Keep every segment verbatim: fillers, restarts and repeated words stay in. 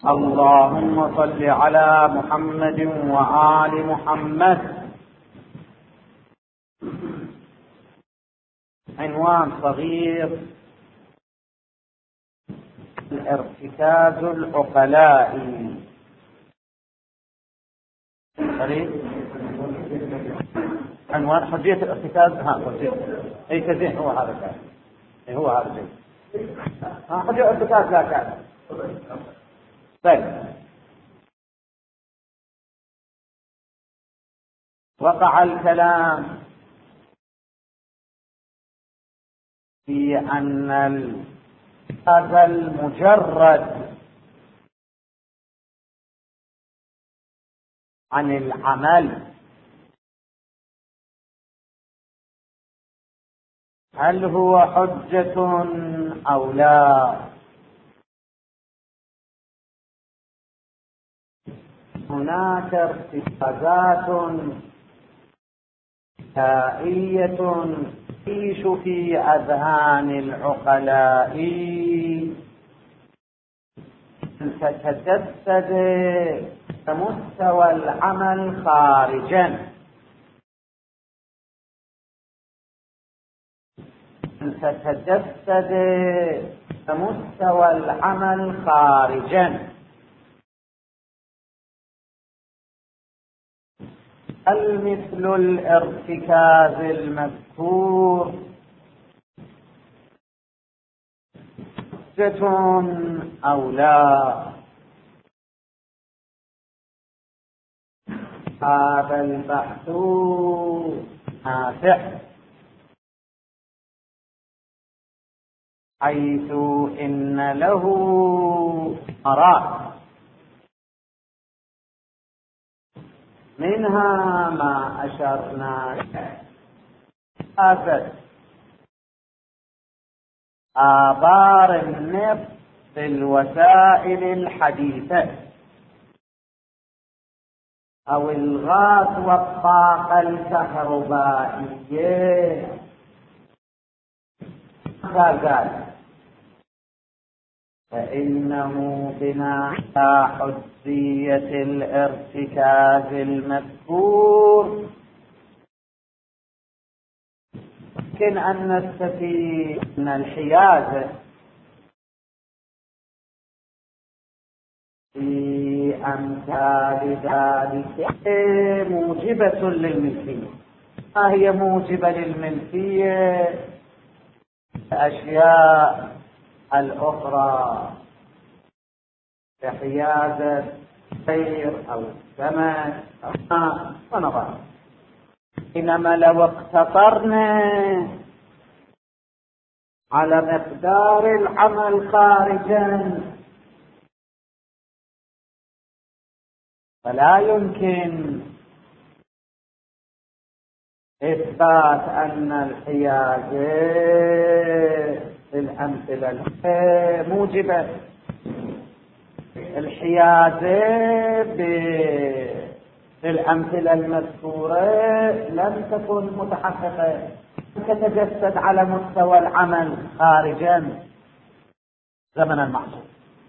اللهم صل على محمد وآل محمد. عنوان صغير: الارتكاز العقلائي. عنوان حجية الارتكاز. ها اي كزين هو هذا كان اي هو هذا زين. ها حجية الارتكاز لا كان. طيب، وقع الكلام في أن هذا المجرد عن العمل هل هو حجة أو لا؟ هناك ارتكازات نهائية تعيش في أذهان العقلاء تتجسد كمستوى العمل خارجا، تتجسد كمستوى العمل خارجا. هل مثل الارتكاز المذكور حجة أو لا؟ هذا البحث نافع، حيث إن له ثمرات، منها ما أشرنا إليه: آبار النفط في الوسائل الحديثة، أو الغاز والطاقة الكهربائية. قال فإنه بناء على حجية الارتكاز المذكور يمكن أن نستفيد من الحيازة في أمثال ذلك موجبة للملكية. ما هي موجبة للملكية؟ الأشياء الأخرى كحيازة السير أو السمك أو الماء ونظر. إنما لو اقتصرنا على مقدار العمل خارجا فلا يمكن إثبات أن الحيازة في الأمثلة موجبة. الحيازة في الأمثلة المذكورة لم تكن متحققة، تتجسد على مستوى العمل خارجا زمن المحصول،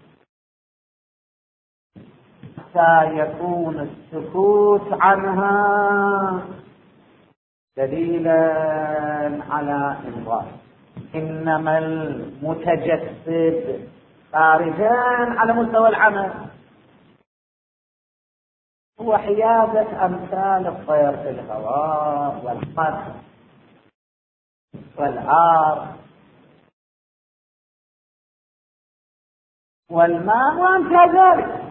حتى يكون السكوت عنها دليلا على إنظار. إنما المتجسد خارجا على مستوى العمل هو حيازة أمثال الطير في الهواء والقمر والعار والماء وأمثال ذلك.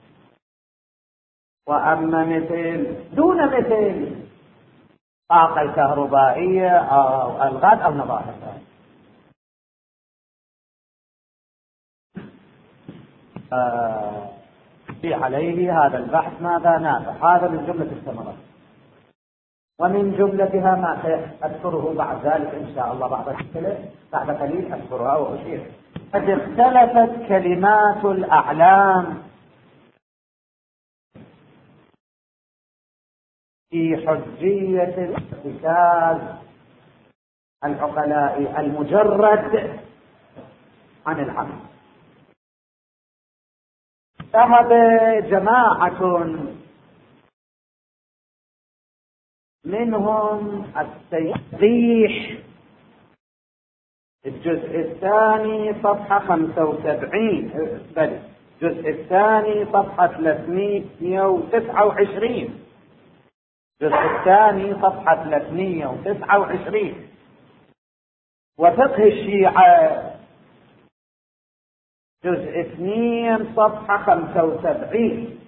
وأما مثل دون مثل الطاقة الكهربائية أو الغاز أو نظائر آه في عليه هذا البحث ماذا نافع؟ هذا من جملة الثمرات، ومن جملتها ما سأذكره بعد ذلك إن شاء الله بعد الحلقة بعد قليل أذكرها وأشير. قد اختلفت كلمات الأعلام في حجية الارتكاز العقلاء المجرد عن العمل. ذهب جماعة منهم التيقيح الجزء الثاني صفحة خمسة وسبعين، بل الجزء الثاني صفحة ثلاثمئة وتسعة وعشرين، الجزء الثاني صفحة ثلاثمئة وتسعة وعشرين. وفقه الشيعة جزء اثنين صفحة خمسة وسبعين.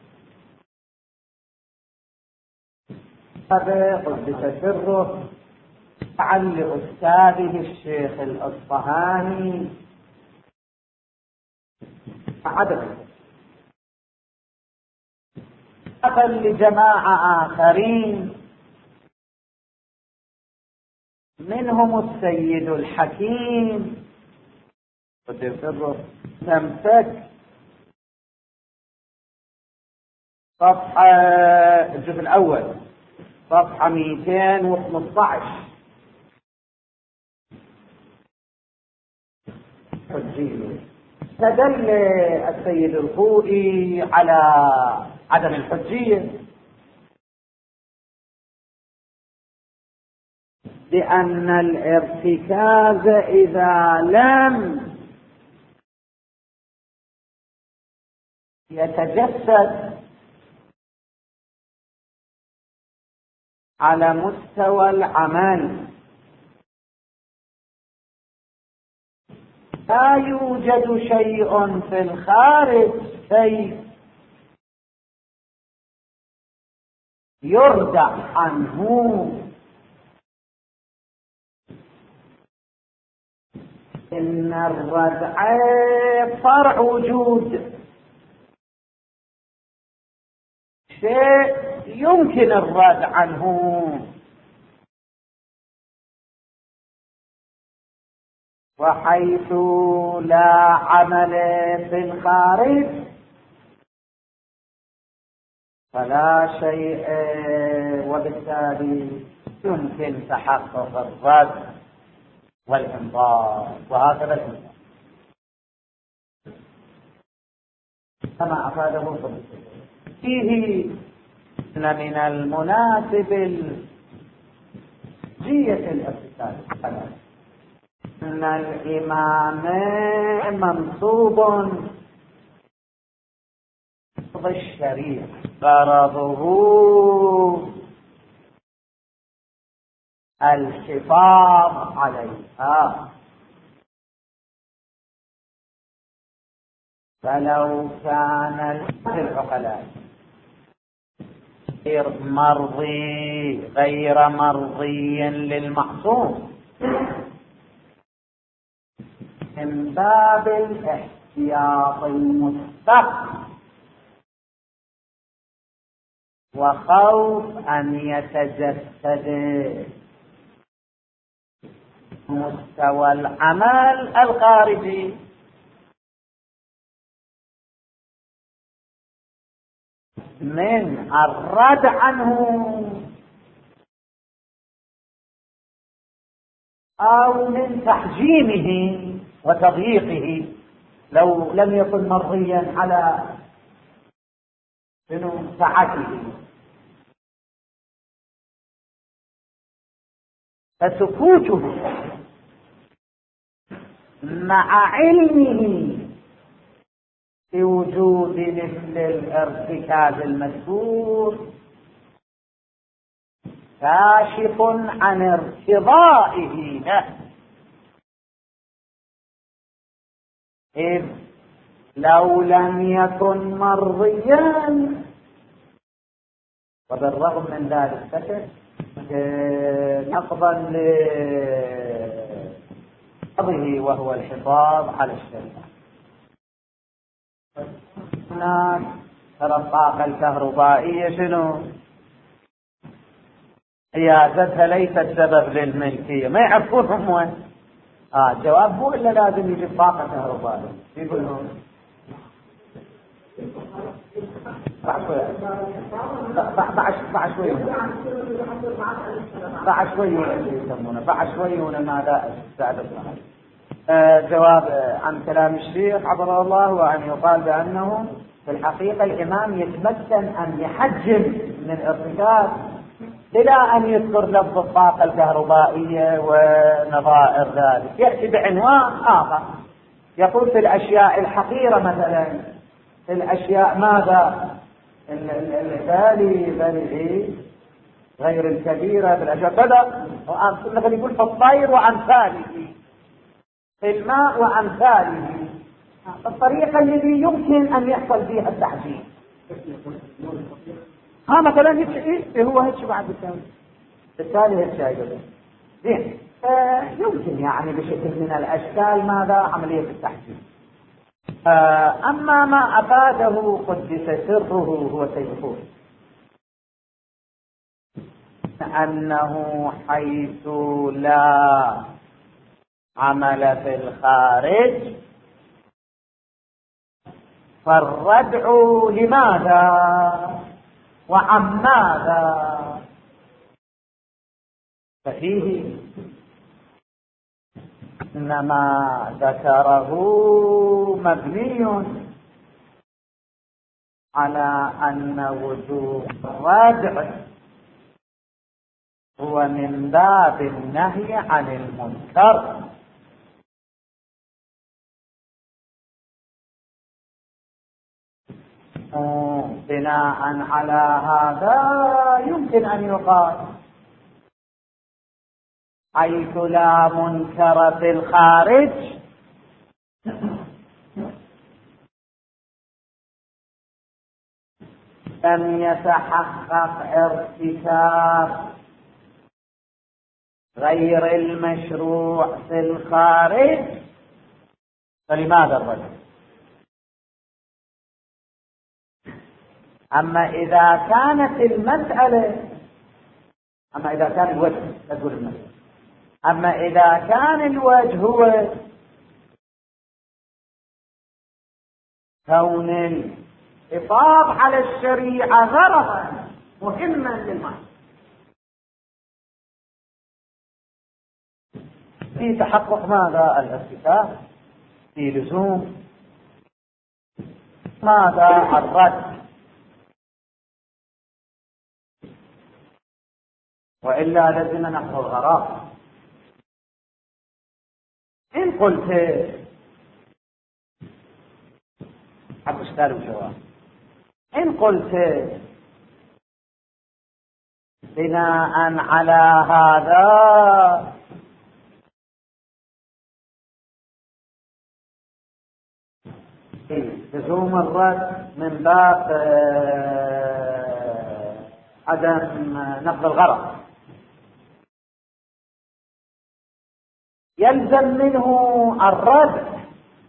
هذا قدس سره عن لأستاذه الشيخ الأصفهاني عدد أقل لجماعة آخرين منهم السيد الحكيم قدس سره تمسك صفحة الجزء الأول صفحة مئتين وخمسة عشر. استدل السيد الخوئي على عدم الحجية بأن الارتكاز إذا لم يتجسد على مستوى العمل لا يوجد شيء في الخارج كي يردع عنه. إن الردع فرع وجود، شيء يمكن الرد عنه، وحيث لا عمل في الخارج فلا شيء، وبالتالي يمكن تحقق الرد والإنضاج. وهكذا الإنضاج كما أفاده قبل فيه أن من المناسب جية الارتكاز أن الإمام منصوب بالشريعة غرضه الحفاظ عليها، فلو كان العقلاء غير مرضي غير مرضي للمعصوم من باب الاحتياط المستقيم وخوف أن يتجسد مستوى العمل الخارجي من الرد عنه أو من تحجيمه وتضييقه لو لم يكن مرضيا على سعته. فسكوته مع علمه بوجود مثل الارتكاز المذكور كاشف عن ارتضائه له، إذ لو لم يكن مرضيا وبالرغم من ذلك سكت نقضا لقضه وهو الحفاظ على الشريعة. هناك ترى الطاقة الكهربائية شنو؟ قيادتها ليست سبب للملكية، ما يعرفونهم وين. اه الجواب هو إلا لازم يجيب طاقة كهربائية. يقولون بعد شوية بعد شوية بعد شوية يسمونه بعد شوية ماذا استعد الصحة. آه جواب عن كلام الشيخ عبر الله وأن يقال بأنه في الحقيقة الإمام يتمكن أن يحجم من الارتكاز بلا أن يذكر لفظ الطاقة الكهربائية ونظائر ذلك، يأتي بعنوان آخر يقول في الأشياء الحقيرة مثلا، في الأشياء ماذا الغالي غالي غير الكبيرة بالأشياء كذا، مثلا يقول في الطير وأمثاله، في الماء وأمثاله، الطريقة التي يمكن أن يحصل فيها التحجيم. ها مثلا هيك إيه هو هيك بعد الثاني الثاني هيك شايفه زين، آه يمكن يعني بشكل من الأشكال ماذا عملية التحجيم. آه أما ما أفاده قدس سره هو سيقول أنه حيث لا عمل في الخارج فالردع لماذا وعن ماذا؟ ففيه إنما ذكره مبني على أن وجوب الردع هو من باب النهي عن المنكر، بناء على هذا يمكن أن يقال حيث لا منكر في الخارج لم يتحقق ارتكاب غير المشروع في الخارج، فلماذا الرجل؟ أما إذا كانت المسألة أما إذا كان الوجه تقول المسألة أما إذا كان الوجه هو كون الحفاظ على الشريعة غرضا مهما للمعنى، في تحقق ماذا؟ الارتكاب، في لزوم ماذا؟ الرد، وإلا لازم نحن الغراء. إن قلت حق اشكال وجواب، إن قلت بناء على هذا لزوم الرد من باب عدم نقض الغرض، يلزم منه الرد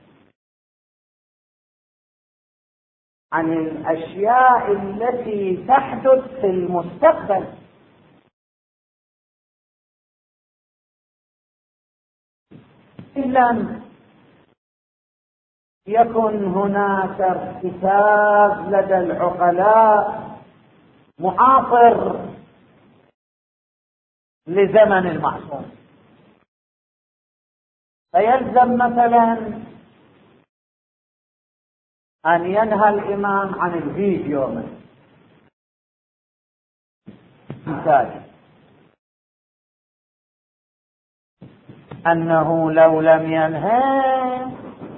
عن الأشياء التي تحدث في المستقبل، إن لم يكن هناك ارتكاب لدى العقلاء معاصر لزمن المعصوم، فيلزم مثلا أن ينهى الإمام عن الفيديو مثلا، أنه لو لم ينهى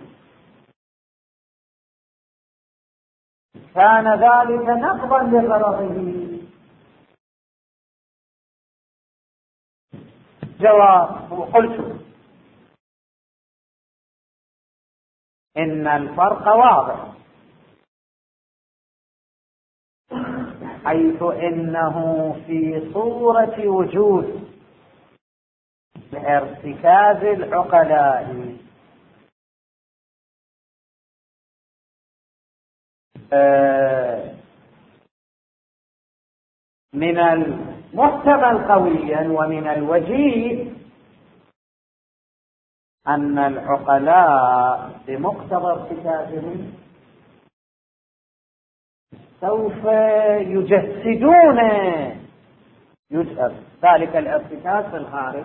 كان ذلك نقضا لغرضه. جواب: قلت إن الفرق واضح، حيث إنه في صورة وجود ارتكاز العقلاء من المحتمل قويا ومن الوجيه أن العقلاء بمقتضى ارتكازهم سوف يجسدون ذلك الارتكاز في الخارج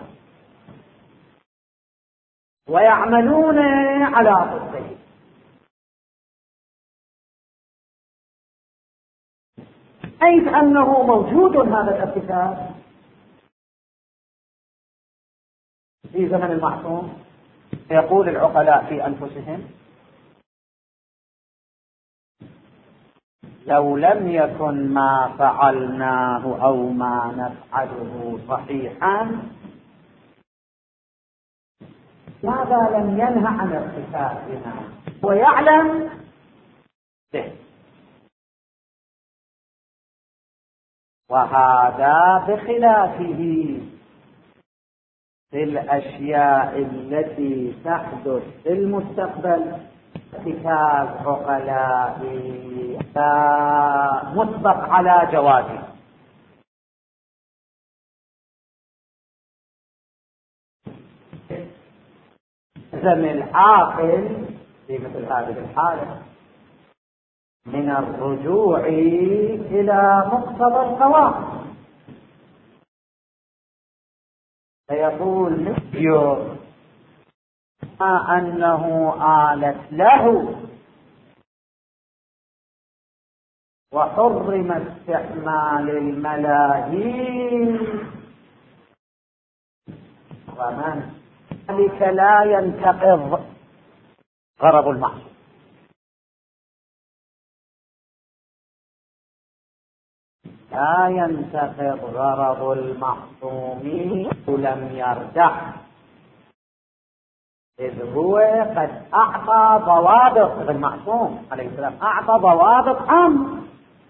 ويعملون على ضده، حيث أنه موجود هذا الارتكاب في زمن المعصوم. يقول العقلاء في أنفسهم لو لم يكن ما فعلناه أو ما نفعله صحيحا ماذا لم ينهى عن ارتكابنا ويعلم به. وهذا بخلافه في الأشياء التي تحدث في المستقبل ارتكاب عقلائي مسبق على جوازه. لزم العاقل في مثل هذه الحالة من الرجوع إلى مقتضى القواعد، فيقول مثل ما أنه آلت له وحرم استعمال الملاهي ومن ذلك لا ينتقض غرض المعصوم. لا ينتقض غرض المعصوم ولم يرجع، إذ هو قد أعطى ضوابط المعصوم عليه السلام، أعطى ضوابط عامة.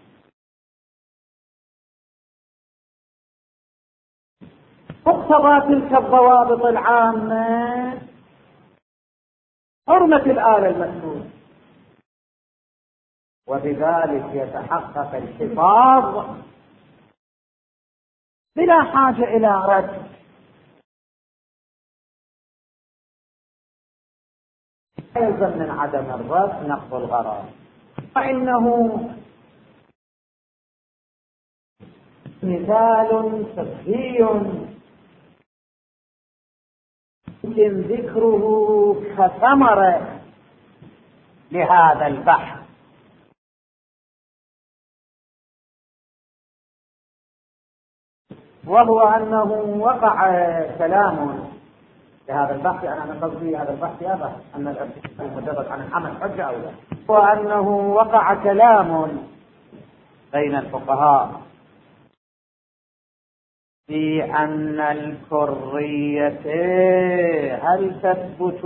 مقتضى تلك الضوابط العامة حرمة الآلة المسؤولة، وبذلك يتحقق الحفاظ بلا حاجة إلى رد. يلزم من عدم الرد نقض الغرض، فإنه مثال فقهي يمكن ذكره كثمرة لهذا البحث، وهو أنه وقع كلام في هذا البحث. أنا قصدي هذا البحث يا بحث أن الارتكاب مجرد عن العمل حجة أو لا، وأنه وقع كلام بين الفقهاء في أن الكرية هل تثبت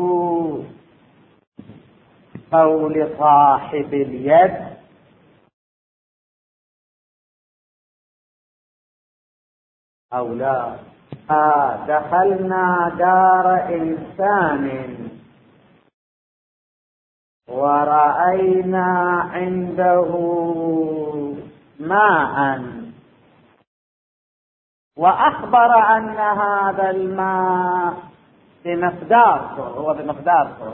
قول صاحب اليد أو لا. آه دخلنا دار إنسان ورأينا عنده ماء وأخبر أن هذا الماء بمقدار هو بمقدار،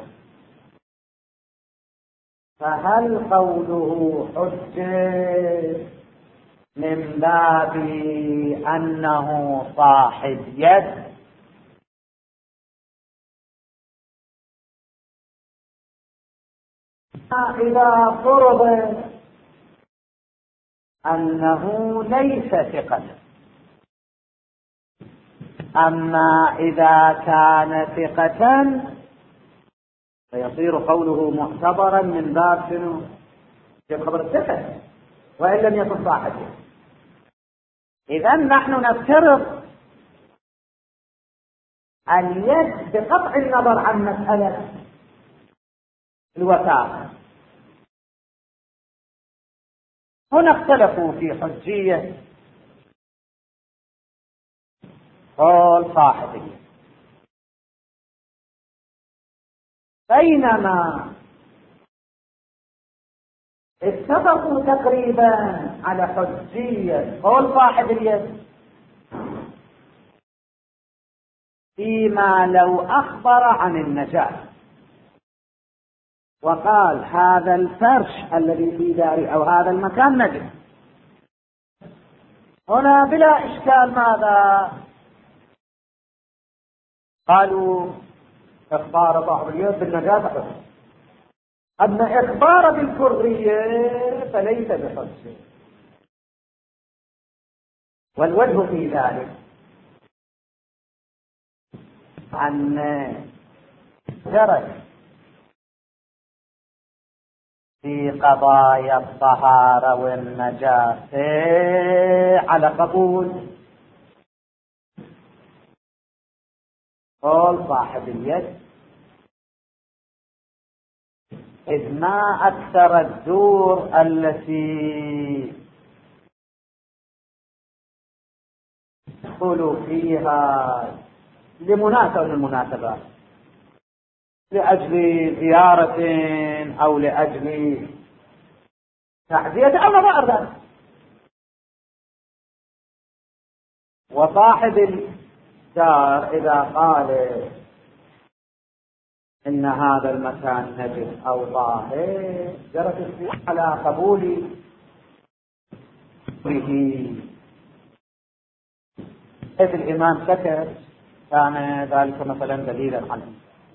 فهل قوله حجة من باب أنه صاحب يد إذا فرض أنه ليس ثقة؟ أما إذا كان ثقة فيصير قوله معتبرا من باب شنو؟ في خبر الثقة وإن لم يكن صاحبه. إذا نحن نفترض اليد بقطع النظر عن مسألة الوثاقة. هنا اختلفوا في حجية قول صاحبه، بينما اتفقوا تقريبا على حجية قول صاحب اليد فيما لو أخبر عن النجاة وقال هذا الفرش الذي في داري أو هذا المكان نجس، هنا بلا إشكال ماذا قالوا؟ إخبار صاحب اليد بالنجاسة، أما إخبار بالكرية فليس بحجة. والوجه في ذلك أن جرت في قضايا الطهارة والنجاسة على قبول قول صاحب اليد، إذ ما أكثر الدور التي يدخل فيها لمناسبة من المناسبات، لأجل زيارة أو لأجل تعزية أو غير ذلك. وصاحب الدار إذا قال إن هذا المكان نجس أو طاهر جرت على قبول به. إذ الإمام سكت كان ذلك مثلا دليلا عنه.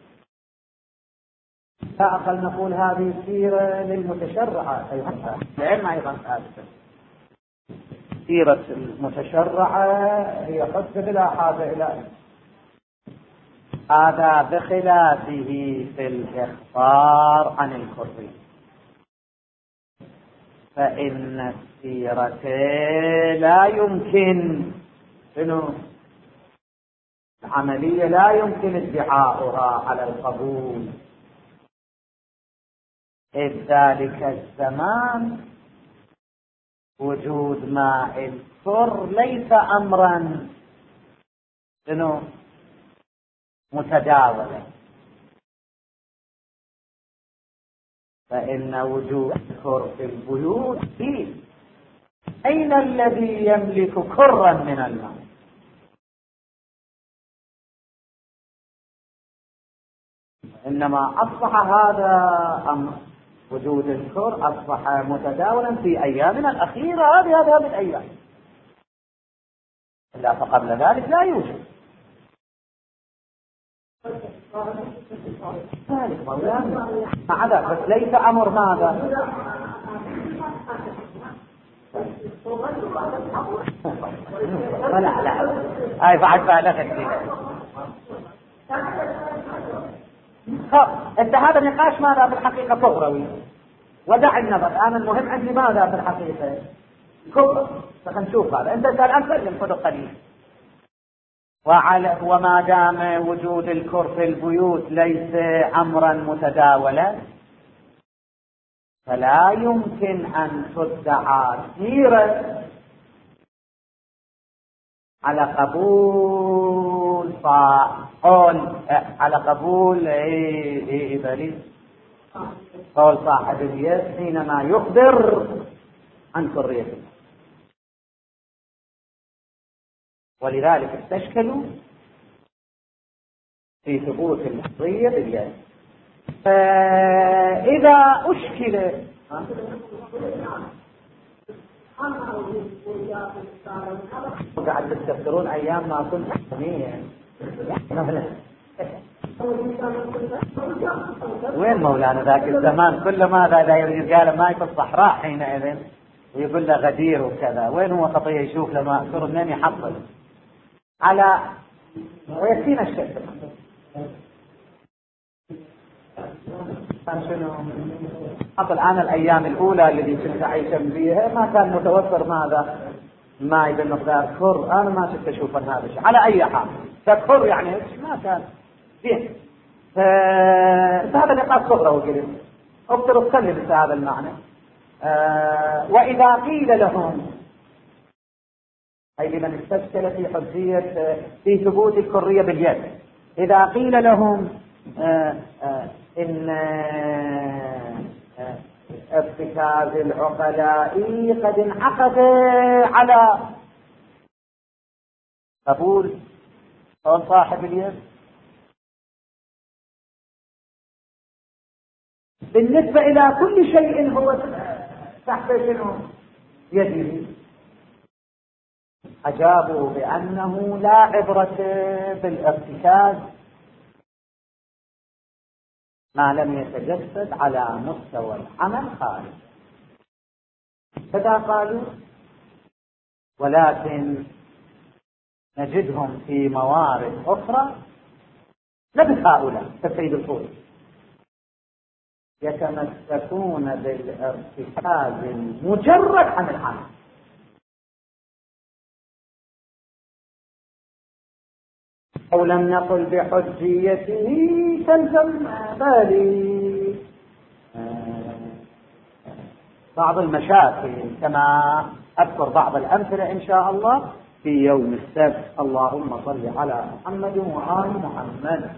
لا أقل نقول هذه سيرة للمتشرعة أيضا، لأن أيضا آسفة سيرة المتشرعة هي قد بلا حاجة إلى هذا، بخلافه في الإخبار عن الكفر، فإن السيرة لا يمكن إنه العملية لا يمكن ادعاؤها على القبول، إذ ذلك الزمان وجود ماء الكر ليس أمرا إنه متداولا، فإن وجود الكر في البيوت فيه. أين الذي يملك كرا من الماء؟ إنما أصبح هذا أمر وجود الكر أصبح متداولا في أيامنا الأخيرة هذه هذه الأيام، إلا فقبل ذلك لا يوجد ذلك مولانا عدا، بس ليس أمر ماذا لا لا هاي بعد بالغت فيها. انت هذا نقاش ماذا في الحقيقة كفروي، ودع النظر. انا المهم عندي ماذا في الحقيقة كفر، فنشوف هذا. انت الان سلم خذ قليل. وعلى وما دام وجود الكر في البيوت ليس امرا متداولا، فلا يمكن ان تدعى سيرة على قبول قول على قبول اي اي بلي قول صاحب اليد حينما يخبر عن كريته. ولذلك استشكلوا في ثبوت الحصرية باليد. فإذا أشكل قاعد تستفسرون أيام ما كنت حكميا وين مولانا ذاك الزمان كل ما ذا يريد قال ما في الصحراء حينئذ ويقول له غدير وكذا، وين هو خطية يشوف لما أكثر منين يحصل على ويكفينا الشكل. شنو حصل أنا الأيام الأولى الذي كنت عايشا فيها ما كان متوفر ماذا ماء بالمقدار كر، أنا ما كنت أشوف هذا الشيء على أي حال كر يعني ما كان فيه. فهذا نقاط صغرى وقلت أقدر أتكلم بهذا المعنى. أه وإذا قيل لهم أي لمن استشكل في حجية في ثبوت الكرية باليد، إذا قيل لهم أه أه إن أه ارتكاز العقلاء قد انعقد على قبول قول صاحب اليد، بالنسبة إلى كل شيء هو تحت شنو يده، أجابوا بأنه لا عبرة بالارتكاز ما لم يتجسد على مستوى العمل خارج. فذا قالوا ولكن نجدهم في موارد أخرى لبس هؤلاء كالسيد الخوي يتمسكون بالارتكاز المجرد عن العمل، أو لم نقل بحجيته تلزم بالي بعض المشاكل، كما أذكر بعض الأمثلة إن شاء الله في يوم السبت. اللهم صل على محمد وآل محمد.